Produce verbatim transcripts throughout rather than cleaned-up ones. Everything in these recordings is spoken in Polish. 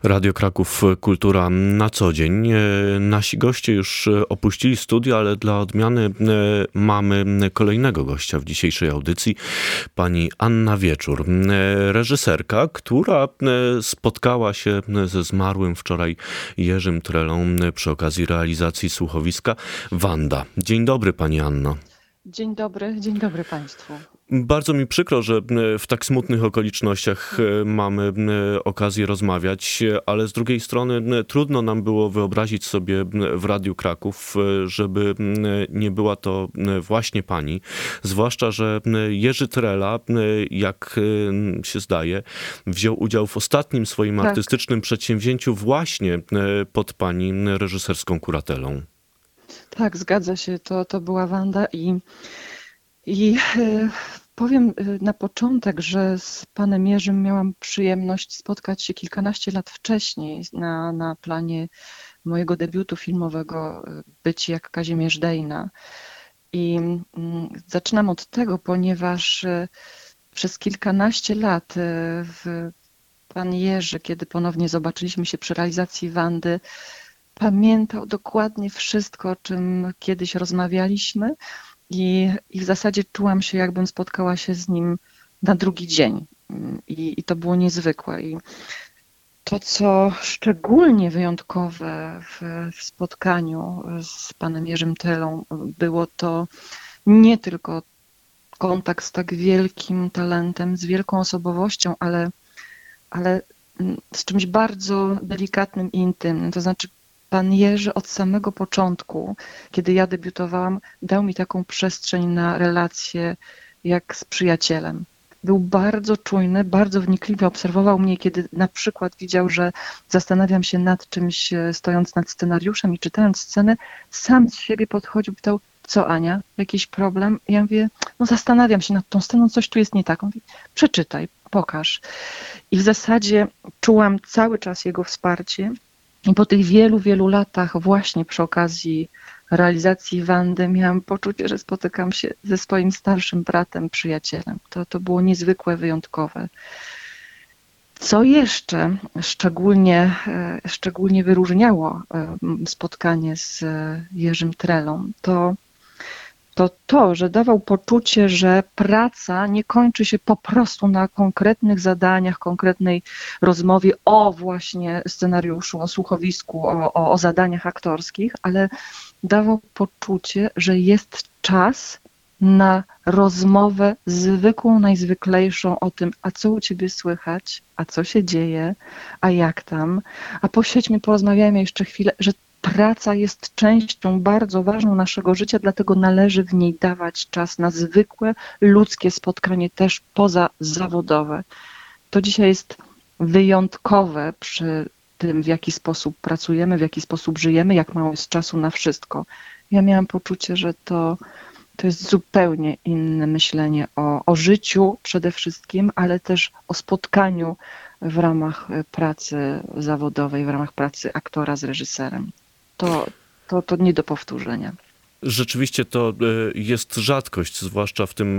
Radio Kraków Kultura na co dzień. Nasi goście już opuścili studio, ale dla odmiany mamy kolejnego gościa w dzisiejszej audycji, pani Anna Wieczór, reżyserka, która spotkała się ze zmarłym wczoraj Jerzym Trelą przy okazji realizacji słuchowiska Wanda. Dzień dobry, pani Anno. Dzień dobry, dzień dobry państwu. Bardzo mi przykro, że w tak smutnych okolicznościach mamy okazję rozmawiać, ale z drugiej strony trudno nam było wyobrazić sobie w Radiu Kraków, żeby nie była to właśnie pani. Zwłaszcza, że Jerzy Trela, jak się zdaje, wziął udział w ostatnim swoim Tak. artystycznym przedsięwzięciu właśnie pod pani reżyserską kuratelą. Tak, zgadza się, to, to była Wanda i, i e, powiem na początek, że z panem Jerzym miałam przyjemność spotkać się kilkanaście lat wcześniej na, na planie mojego debiutu filmowego Być jak Kazimierz Dejna. I mm, zaczynam od tego, ponieważ e, przez kilkanaście lat e, w, pan Jerzy, kiedy ponownie zobaczyliśmy się przy realizacji Wandy, pamiętał dokładnie wszystko, o czym kiedyś rozmawialiśmy i, i w zasadzie czułam się, jakbym spotkała się z nim na drugi dzień. I, i to było niezwykłe. I to, co szczególnie wyjątkowe w, w spotkaniu z panem Jerzym Trelą, było to nie tylko kontakt z tak wielkim talentem, z wielką osobowością, ale, ale z czymś bardzo delikatnym i intymnym. To znaczy, pan Jerzy od samego początku, kiedy ja debiutowałam, dał mi taką przestrzeń na relacje jak z przyjacielem. Był bardzo czujny, bardzo wnikliwie obserwował mnie, kiedy na przykład widział, że zastanawiam się nad czymś, stojąc nad scenariuszem i czytając scenę, sam z siebie podchodził, pytał: co Ania, jakiś problem? Ja mówię: no zastanawiam się nad tą sceną, coś tu jest nie tak. On mówi: przeczytaj, pokaż. I w zasadzie czułam cały czas jego wsparcie. I po tych wielu, wielu latach właśnie przy okazji realizacji Wandy miałam poczucie, że spotykam się ze swoim starszym bratem, przyjacielem. To, to było niezwykłe, wyjątkowe. Co jeszcze szczególnie, szczególnie wyróżniało spotkanie z Jerzym Trelą, to to to, że dawał poczucie, że praca nie kończy się po prostu na konkretnych zadaniach, konkretnej rozmowie o właśnie scenariuszu, o słuchowisku, o, o, o zadaniach aktorskich, ale dawał poczucie, że jest czas na rozmowę zwykłą, najzwyklejszą o tym, a co u ciebie słychać, a co się dzieje, a jak tam, a posiedźmy, porozmawiajmy jeszcze chwilę, że praca jest częścią bardzo ważną naszego życia, dlatego należy w niej dawać czas na zwykłe, ludzkie spotkanie, też pozazawodowe. To dzisiaj jest wyjątkowe przy tym, w jaki sposób pracujemy, w jaki sposób żyjemy, jak mało jest czasu na wszystko. Ja miałam poczucie, że to, to jest zupełnie inne myślenie o, o życiu przede wszystkim, ale też o spotkaniu w ramach pracy zawodowej, w ramach pracy aktora z reżyserem. To, to, to nie do powtórzenia. Rzeczywiście to jest rzadkość, zwłaszcza w tym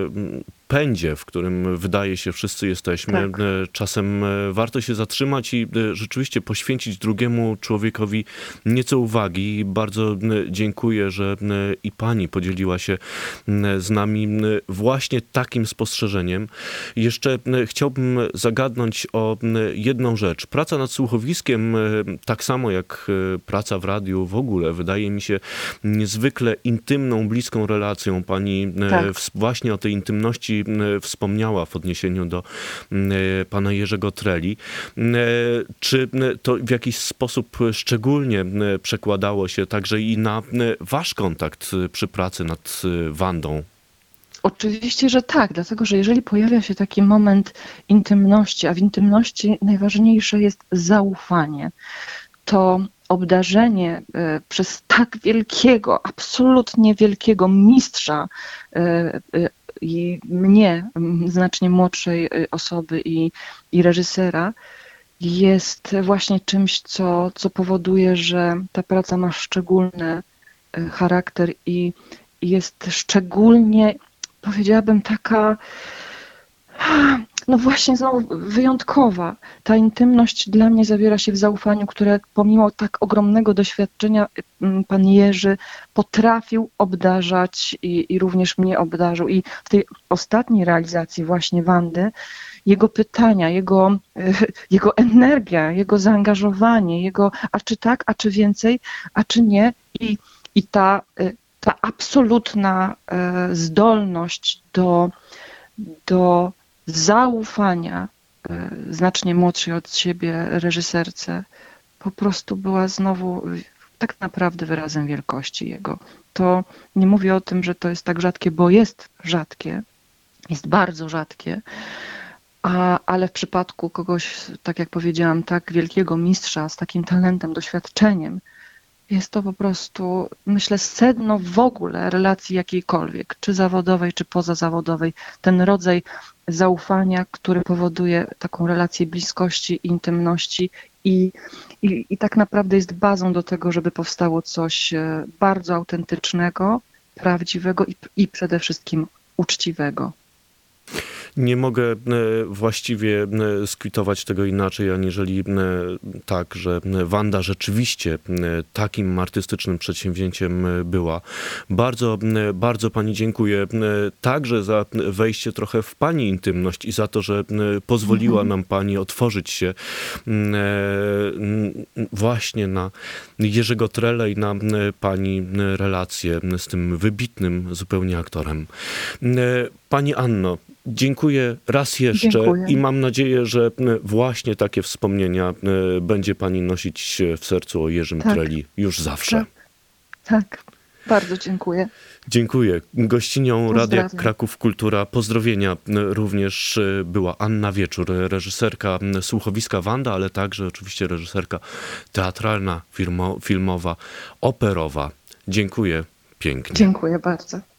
pędzie, w którym wydaje się wszyscy jesteśmy. Tak. Czasem warto się zatrzymać i rzeczywiście poświęcić drugiemu człowiekowi nieco uwagi. Bardzo dziękuję, że i pani podzieliła się z nami właśnie takim spostrzeżeniem. Jeszcze chciałbym zagadnąć o jedną rzecz. Praca nad słuchowiskiem, tak samo jak praca w radiu w ogóle, wydaje mi się niezwykle intymną, bliską relacją. Pani tak. właśnie o tej intymności wspomniała w odniesieniu do pana Jerzego Treli. Czy to w jakiś sposób szczególnie przekładało się także i na wasz kontakt przy pracy nad Wandą? Oczywiście, że tak, dlatego że jeżeli pojawia się taki moment intymności, a w intymności najważniejsze jest zaufanie, to obdarzenie przez tak wielkiego, absolutnie wielkiego mistrza i mnie, znacznie młodszej osoby i, i reżysera, jest właśnie czymś, co, co powoduje, że ta praca ma szczególny charakter i jest szczególnie, powiedziałabym, taka no właśnie znowu wyjątkowa. Ta intymność dla mnie zawiera się w zaufaniu, które pomimo tak ogromnego doświadczenia mm, pan Jerzy potrafił obdarzać i, i również mnie obdarzył. I w tej ostatniej realizacji właśnie Wandy, jego pytania, jego, jego energia, jego zaangażowanie, jego a czy tak, a czy więcej, a czy nie. I, i ta, ta absolutna zdolność do, do zaufania znacznie młodszej od siebie reżyserce po prostu była znowu tak naprawdę wyrazem wielkości jego. To nie mówię o tym, że to jest tak rzadkie, bo jest rzadkie, jest bardzo rzadkie, a, ale w przypadku kogoś, tak jak powiedziałam, tak wielkiego mistrza z takim talentem, doświadczeniem, jest to po prostu, myślę, sedno w ogóle relacji jakiejkolwiek, czy zawodowej, czy pozazawodowej. Ten rodzaj zaufania, który powoduje taką relację bliskości, intymności i, i, i tak naprawdę jest bazą do tego, żeby powstało coś bardzo autentycznego, prawdziwego i, i przede wszystkim uczciwego. Nie mogę właściwie skwitować tego inaczej, aniżeli tak, że Wanda rzeczywiście takim artystycznym przedsięwzięciem była. Bardzo, bardzo pani dziękuję także za wejście trochę w pani intymność i za to, że pozwoliła nam pani otworzyć się właśnie na Jerzego Trele i na pani relację z tym wybitnym zupełnie aktorem. Pani Anno, dziękuję raz jeszcze Dziękuję. I mam nadzieję, że właśnie takie wspomnienia będzie pani nosić w sercu o Jerzym Tak. Treli już zawsze. Tak, tak. Bardzo dziękuję. Dziękuję. Gościnią Radia Pozdrawiam. Kraków Kultura pozdrowienia również była Anna Wieczór, reżyserka słuchowiska Wanda, ale także oczywiście reżyserka teatralna, filmo, filmowa, operowa. Dziękuję pięknie. Dziękuję bardzo.